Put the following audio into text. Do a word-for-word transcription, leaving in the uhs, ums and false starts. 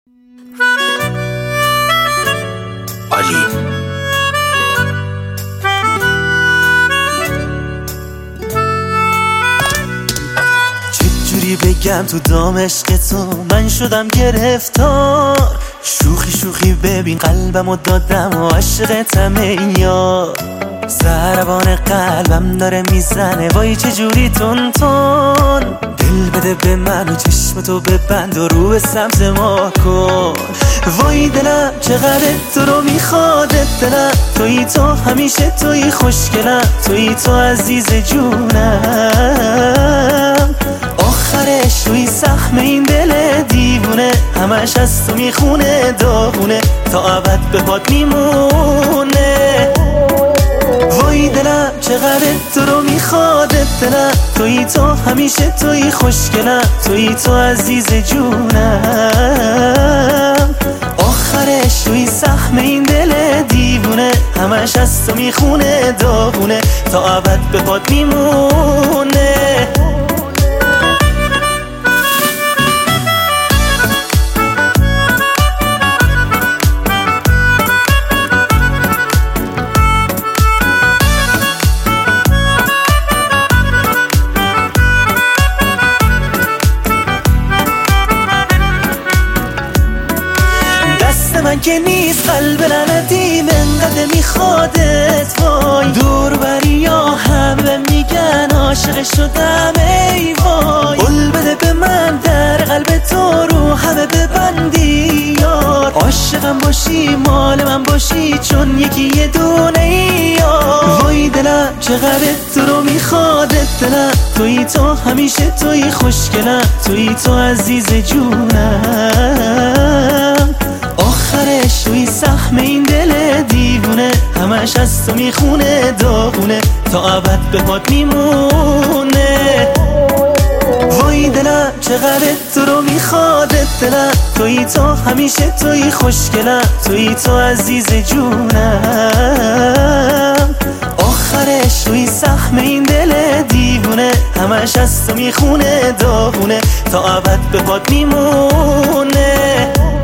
علی چجوری بگم تو دام عشق تو من شدم گرفتار، شوخی شوخی ببین قلبمو دادم و عشقتم ای یار. ضربان قلبم داره میزنه وای چجوری تون تون، دل بده به من و چشم تو ببند و رو به سمت ما کن. وای دلم چقدر تو رو میخواد، دلم توی تو همیشه توی خوشگلم، توی تو عزیز جونم. آخرش روی سهم این دل دیوونه همش از تو میخونه داغونه، تا ابد به پات میمونه. وای دلم چقدر تو رو میخواد، دلم توی تو همیشه توی خوشگلم، توی تو عزیز جونم. آخرش روی سهم این دل دیوونه همش از تو میخونه داغونه، تا ابد به پات میمونه. من که نیست قلب لعنتیم انقدر میخوادت، وای دور بری یا همه میگن عاشق شدم ای وای. قول بده به من در قلب تو رو همه ببندی یار، عاشقم باشی مال من باشی چون یکی یه دونه یار. وای دلم چقدر تو رو میخوادت، دلم توی تو همیشه توی خوشگلم، توی تو عزیز جونم. آخرش روی سهم این دل دیوونه همش از تو میخونه داغونه، تا ابد به پات میمونه. وای دلم چقدر تو رو میخواد، دلم توی تو همیشه توی خوشگلم، توی تو عزیز جونم. آخرش روی سهم این دل دیوونه همش از تو میخونه داغونه، تا ابد به پات میمونه.